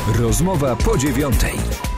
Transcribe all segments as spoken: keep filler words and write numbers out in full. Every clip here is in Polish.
Rozmowa po dziewiątej.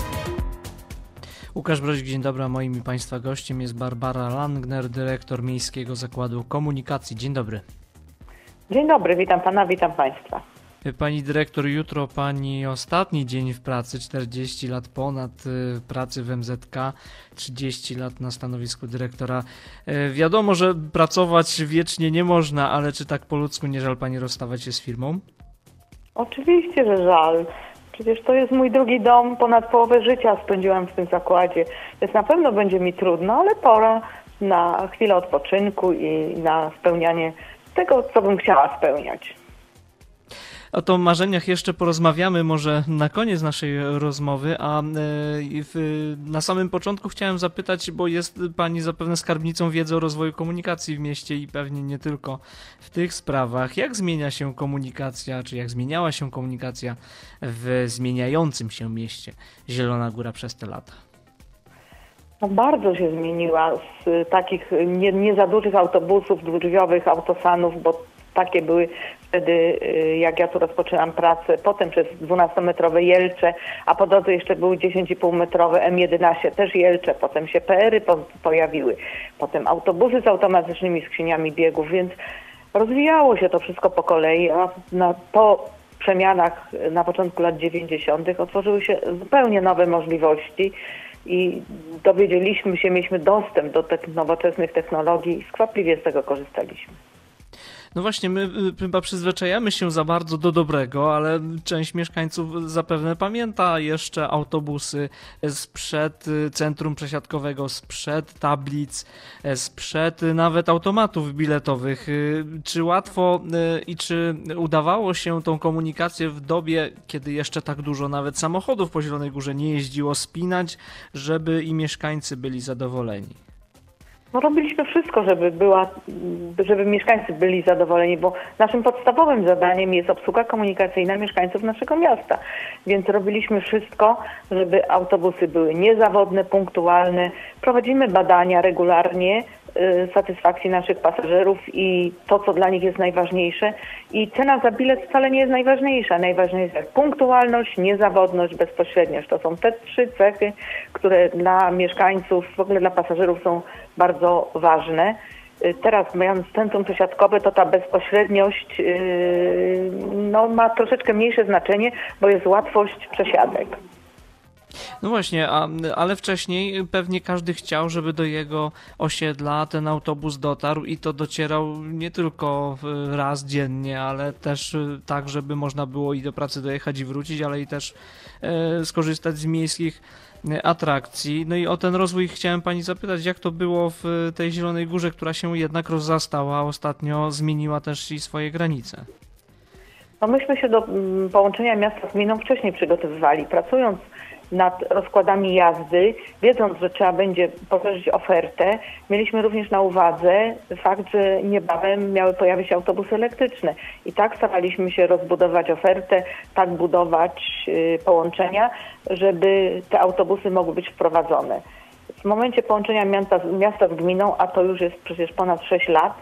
Łukasz Brozik, dzień dobry, a moim i Państwa gościem jest Barbara Langner, dyrektor Miejskiego Zakładu Komunikacji. Dzień dobry. Dzień dobry, witam Pana, witam Państwa. Pani dyrektor, jutro Pani ostatni dzień w pracy, czterdzieści lat ponad pracy w M Z K, trzydzieści lat na stanowisku dyrektora. Wiadomo, że pracować wiecznie nie można, ale czy tak po ludzku nie żal Pani rozstawać się z firmą? Oczywiście, że żal. Przecież to jest mój drugi dom, ponad połowę życia spędziłam w tym zakładzie. Więc na pewno będzie mi trudno, ale pora na chwilę odpoczynku i na spełnianie tego, co bym chciała spełniać. O to marzeniach jeszcze porozmawiamy może na koniec naszej rozmowy, a w, na samym początku chciałem zapytać, bo jest Pani zapewne skarbnicą wiedzy o rozwoju komunikacji w mieście i pewnie nie tylko w tych sprawach. Jak zmienia się komunikacja, czy jak zmieniała się komunikacja w zmieniającym się mieście Zielona Góra przez te lata? No bardzo się zmieniła z takich nie, nie za dużych autobusów, dwudrzwiowych autosanów, bo takie były wtedy, jak ja tu rozpoczynam pracę, potem przez dwunastometrowe Jelcze, a po drodze jeszcze były dziesięć i pół metrowe M jedenaście, też Jelcze, potem się P R y po, pojawiły, potem autobusy z automatycznymi skrzyniami biegów, więc rozwijało się to wszystko po kolei, a na, po przemianach na początku lat dziewięćdziesiątych otworzyły się zupełnie nowe możliwości i dowiedzieliśmy się, mieliśmy dostęp do tych nowoczesnych technologii i skwapliwie z tego korzystaliśmy. No właśnie, my chyba przyzwyczajamy się za bardzo do dobrego, ale część mieszkańców zapewne pamięta jeszcze autobusy sprzed centrum przesiadkowego, sprzed tablic, sprzed nawet automatów biletowych. Czy łatwo i czy udawało się tą komunikację w dobie, kiedy jeszcze tak dużo nawet samochodów po Zielonej Górze nie jeździło, spinać, żeby i mieszkańcy byli zadowoleni? No robiliśmy wszystko, żeby była, żeby mieszkańcy byli zadowoleni, bo naszym podstawowym zadaniem jest obsługa komunikacyjna mieszkańców naszego miasta. Więc robiliśmy wszystko, żeby autobusy były niezawodne, punktualne. Prowadzimy badania regularnie y, satysfakcji naszych pasażerów i to, co dla nich jest najważniejsze. I cena za bilet wcale nie jest najważniejsza. Najważniejsza jest punktualność, niezawodność, bezpośredniość. To są te trzy cechy, które dla mieszkańców, w ogóle dla pasażerów są bardzo ważne. Teraz mając centrum przesiadkowe, to ta bezpośredniość yy, no, ma troszeczkę mniejsze znaczenie, bo jest łatwość przesiadek. No właśnie, a, ale wcześniej pewnie każdy chciał, żeby do jego osiedla ten autobus dotarł i to docierał nie tylko raz dziennie, ale też tak, żeby można było i do pracy dojechać i wrócić, ale i też e, skorzystać z miejskich atrakcji. No i o ten rozwój chciałem Pani zapytać, jak to było w tej Zielonej Górze, która się jednak rozrastała, a ostatnio zmieniła też i swoje granice. No myśmy się do połączenia miasta z gminą wcześniej przygotowywali, pracując nad rozkładami jazdy, wiedząc, że trzeba będzie poszerzyć ofertę, mieliśmy również na uwadze fakt, że niebawem miały pojawić się autobusy elektryczne. I tak staraliśmy się rozbudować ofertę, tak budować y, połączenia, żeby te autobusy mogły być wprowadzone. W momencie połączenia miasta, miasta z gminą, a to już jest przecież ponad sześć lat,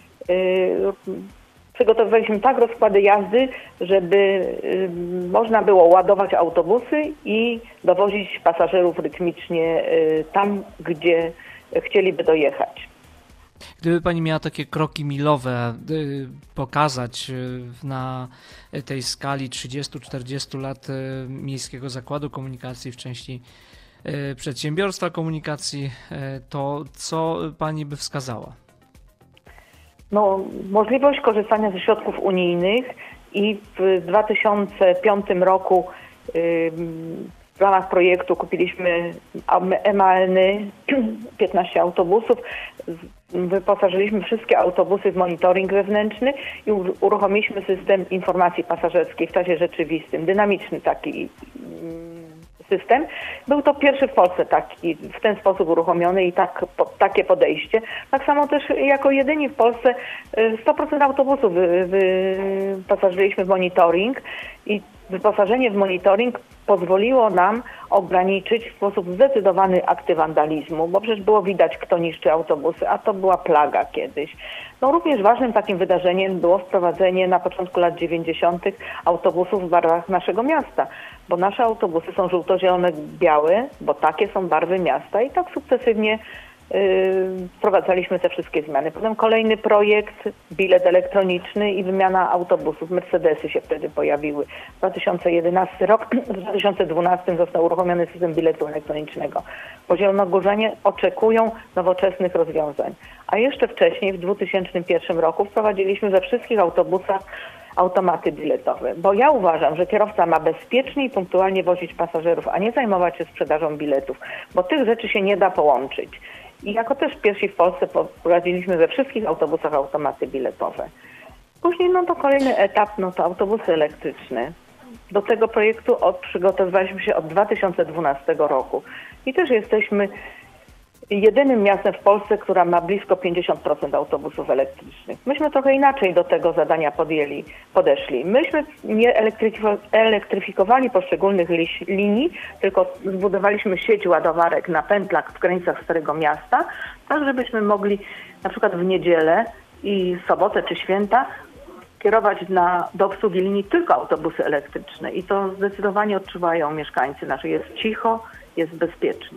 y, przygotowywaliśmy tak rozkłady jazdy, żeby y, można było ładować autobusy i dowozić pasażerów rytmicznie y, tam, gdzie chcieliby dojechać. Gdyby Pani miała takie kroki milowe y, pokazać y, na tej skali trzydziestu czterdziestu lat y, Miejskiego Zakładu Komunikacji w części y, przedsiębiorstwa komunikacji, y, to co Pani by wskazała? No, możliwość korzystania ze środków unijnych i w dwa tysiące piątym roku yy, w ramach projektu kupiliśmy M A N-y, piętnaście autobusów, wyposażyliśmy wszystkie autobusy w monitoring wewnętrzny i uruchomiliśmy system informacji pasażerskiej w czasie rzeczywistym, dynamiczny taki system. Był to pierwszy w Polsce taki, w ten sposób uruchomiony i tak, po, takie podejście. Tak samo też jako jedyni w Polsce sto procent autobusów wyposażyliśmy w monitoring i wyposażenie w monitoring pozwoliło nam ograniczyć w sposób zdecydowany akty wandalizmu, bo przecież było widać, kto niszczy autobusy, a to była plaga kiedyś. No również ważnym takim wydarzeniem było wprowadzenie na początku lat dziewięćdziesiątych autobusów w barwach naszego miasta, bo nasze autobusy są żółto-zielone, białe, bo takie są barwy miasta i tak sukcesywnie yy, wprowadzaliśmy te wszystkie zmiany. Potem kolejny projekt, bilet elektroniczny i wymiana autobusów. Mercedesy się wtedy pojawiły. W dwa tysiące jedenastym rok, w dwa tysiące dwunastym został uruchomiony system biletu elektronicznego. Bo zielonogórzanie oczekują nowoczesnych rozwiązań. A jeszcze wcześniej, w dwa tysiące pierwszym roku wprowadziliśmy we wszystkich autobusach automaty biletowe, bo ja uważam, że kierowca ma bezpiecznie i punktualnie wozić pasażerów, a nie zajmować się sprzedażą biletów, bo tych rzeczy się nie da połączyć. I jako też pierwsi w Polsce wprowadziliśmy we wszystkich autobusach automaty biletowe. Później no to kolejny etap, no to autobusy elektryczne. Do tego projektu od, przygotowywaliśmy się od dwa tysiące dwunastego roku i też jesteśmy jedynym miastem w Polsce, która ma blisko pięćdziesiąt procent autobusów elektrycznych. Myśmy trochę inaczej do tego zadania podjęli, podeszli. Myśmy nie elektryfikowali poszczególnych liś, linii, tylko zbudowaliśmy sieć ładowarek na pętlach w granicach Starego Miasta, tak żebyśmy mogli na przykład w niedzielę i sobotę czy święta kierować na, do obsługi linii tylko autobusy elektryczne. I to zdecydowanie odczuwają mieszkańcy nasi. Jest cicho, jest bezpiecznie.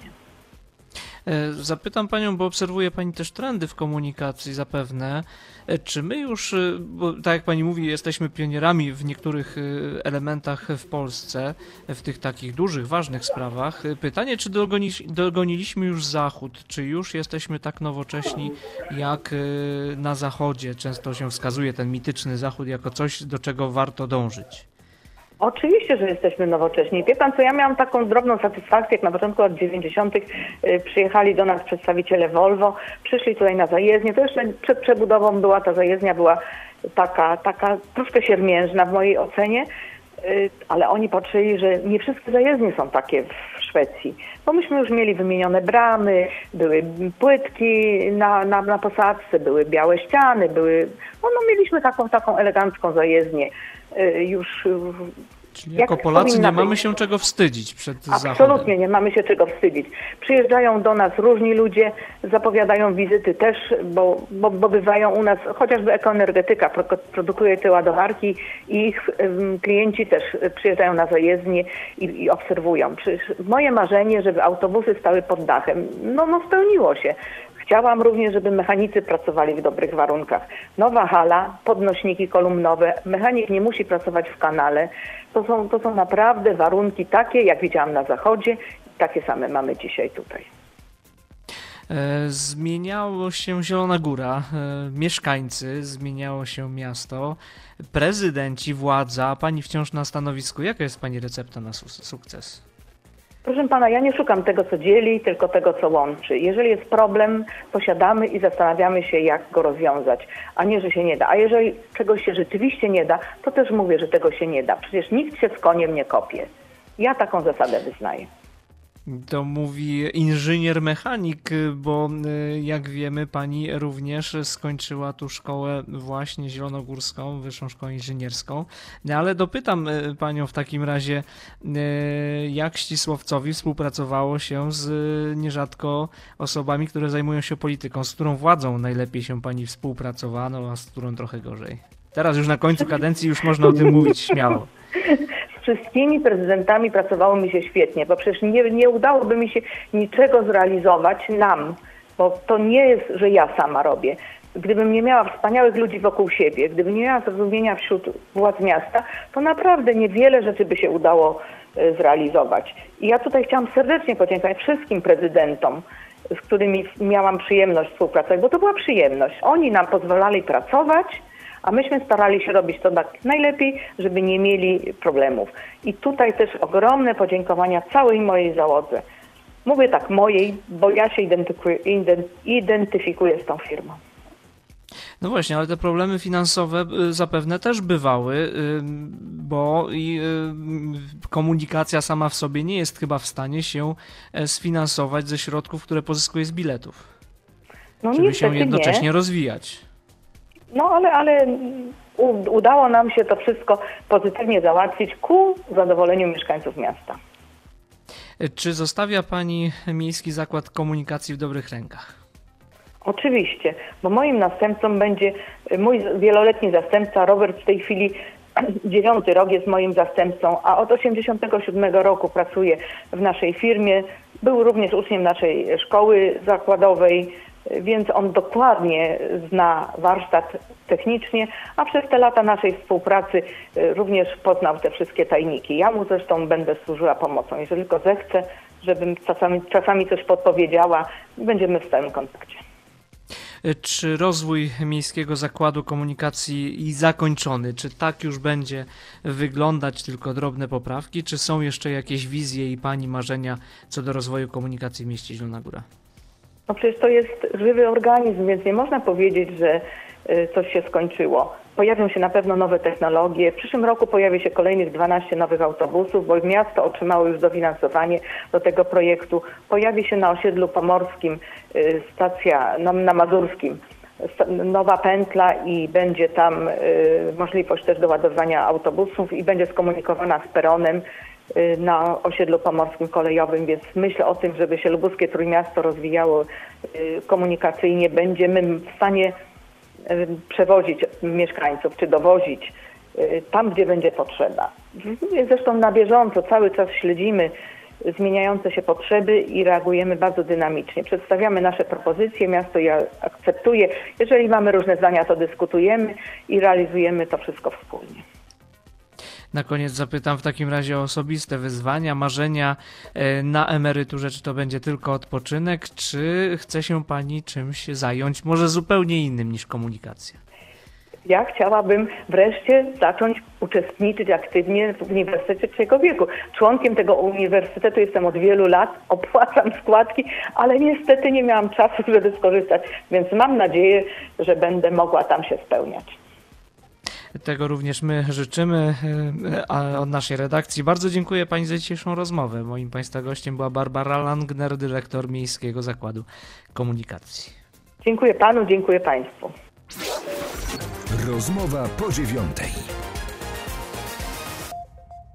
Zapytam Panią, bo obserwuje Pani też trendy w komunikacji zapewne. Czy my już, bo tak jak Pani mówi, jesteśmy pionierami w niektórych elementach w Polsce, w tych takich dużych, ważnych sprawach. Pytanie, czy dogoni, dogoniliśmy już Zachód? Czy już jesteśmy tak nowocześni jak na Zachodzie? Często się wskazuje ten mityczny Zachód jako coś, do czego warto dążyć. Oczywiście, że jesteśmy nowocześni. Wie pan co, ja miałam taką drobną satysfakcję, jak na początku lat dziewięćdziesiątych przyjechali do nas przedstawiciele Volvo, przyszli tutaj na zajezdnię, to jeszcze przed przebudową była ta zajezdnia, była taka, taka troszkę siermiężna w mojej ocenie, ale oni patrzyli, że nie wszystkie zajezdnie są takie w Szwecji, bo myśmy już mieli wymienione bramy, były płytki na, na, na posadzce, były białe ściany, były, no, no mieliśmy taką, taką elegancką zajezdnię już. Czyli jako Polacy nie mamy się czego wstydzić przed Zachodem. Absolutnie nie mamy się czego wstydzić. Przyjeżdżają do nas różni ludzie, zapowiadają wizyty też, bo, bo, bo bywają u nas, chociażby Ekoenergetyka produkuje te ładowarki i ich klienci też przyjeżdżają na zajezdnie i, i obserwują. Przecież moje marzenie, żeby autobusy stały pod dachem, no, no spełniło się. Chciałam również, żeby mechanicy pracowali w dobrych warunkach. Nowa hala, podnośniki kolumnowe, mechanik nie musi pracować w kanale. To są, to są naprawdę warunki takie, jak widziałam na Zachodzie, takie same mamy dzisiaj tutaj. Zmieniało się Zielona Góra, mieszkańcy, zmieniało się miasto, prezydenci, władza, pani wciąż na stanowisku. Jaka jest pani recepta na sukces? Proszę pana, ja nie szukam tego, co dzieli, tylko tego, co łączy. Jeżeli jest problem, to siadamy i zastanawiamy się, jak go rozwiązać, a nie, że się nie da. A jeżeli czegoś się rzeczywiście nie da, to też mówię, że tego się nie da. Przecież nikt się z koniem nie kopie. Ja taką zasadę wyznaję. To mówi inżynier mechanik, bo jak wiemy, pani również skończyła tu szkołę właśnie zielonogórską, Wyższą Szkołę Inżynierską. No ale dopytam panią w takim razie, jak Ścisłowcowi współpracowało się z nierzadko osobami, które zajmują się polityką, z którą władzą najlepiej się pani współpracowano, a z którą trochę gorzej. Teraz już na końcu kadencji już można o tym mówić śmiało. Wszystkimi prezydentami pracowało mi się świetnie, bo przecież nie, nie udałoby mi się niczego zrealizować nam, bo to nie jest, że ja sama robię. Gdybym nie miała wspaniałych ludzi wokół siebie, gdybym nie miała zrozumienia wśród władz miasta, to naprawdę niewiele rzeczy by się udało zrealizować. I ja tutaj chciałam serdecznie podziękować wszystkim prezydentom, z którymi miałam przyjemność współpracować, bo to była przyjemność. Oni nam pozwalali pracować, a myśmy starali się robić to tak najlepiej, żeby nie mieli problemów. I tutaj też ogromne podziękowania całej mojej załodze. Mówię tak mojej, bo ja się identyfikuję, identyfikuję z tą firmą. No właśnie, ale te problemy finansowe zapewne też bywały, bo i komunikacja sama w sobie nie jest chyba w stanie się sfinansować ze środków, które pozyskuje z biletów, no żeby się jednocześnie nie. rozwijać. No ale, ale udało nam się to wszystko pozytywnie załatwić ku zadowoleniu mieszkańców miasta. Czy zostawia pani Miejski Zakład Komunikacji w dobrych rękach? Oczywiście, bo moim następcą będzie mój wieloletni zastępca Robert w tej chwili dziewiąty rok, jest moim zastępcą, a od osiemdziesiątego siódmego roku pracuje w naszej firmie. Był również uczniem naszej szkoły zakładowej, więc on dokładnie zna warsztat technicznie, a przez te lata naszej współpracy również poznał te wszystkie tajniki. Ja mu zresztą będę służyła pomocą. Jeżeli tylko zechce, żebym czasami, czasami coś podpowiedziała, będziemy w stałym kontakcie. Czy rozwój Miejskiego Zakładu Komunikacji i zakończony, czy tak już będzie wyglądać, tylko drobne poprawki, czy są jeszcze jakieś wizje i Pani marzenia co do rozwoju komunikacji w mieście Zielona Góra? No przecież to jest żywy organizm, więc nie można powiedzieć, że coś się skończyło. Pojawią się na pewno nowe technologie. W przyszłym roku pojawi się kolejnych dwanaście nowych autobusów, bo miasto otrzymało już dofinansowanie do tego projektu. Pojawi się na osiedlu pomorskim stacja, na, na Mazurskim, nowa pętla i będzie tam możliwość też doładowania autobusów i będzie skomunikowana z peronem na osiedlu pomorskim kolejowym, więc myślę o tym, żeby się lubuskie Trójmiasto rozwijało komunikacyjnie. Będziemy w stanie przewozić mieszkańców, czy dowozić tam, gdzie będzie potrzeba. Zresztą na bieżąco cały czas śledzimy zmieniające się potrzeby i reagujemy bardzo dynamicznie. Przedstawiamy nasze propozycje, miasto je akceptuje. Jeżeli mamy różne zdania, to dyskutujemy i realizujemy to wszystko wspólnie. Na koniec zapytam w takim razie o osobiste wyzwania, marzenia na emeryturze. Czy to będzie tylko odpoczynek, czy chce się Pani czymś zająć, może zupełnie innym niż komunikacja? Ja chciałabym wreszcie zacząć uczestniczyć aktywnie w Uniwersytecie Trzeciego Wieku. Członkiem tego uniwersytetu jestem od wielu lat, opłacam składki, ale niestety nie miałam czasu, żeby skorzystać, więc mam nadzieję, że będę mogła tam się spełniać. Tego również my życzymy od naszej redakcji. Bardzo dziękuję Pani za dzisiejszą rozmowę. Moim Państwa gościem była Barbara Langner, dyrektor Miejskiego Zakładu Komunikacji. Dziękuję Panu, dziękuję Państwu. Rozmowa po dziewiątej.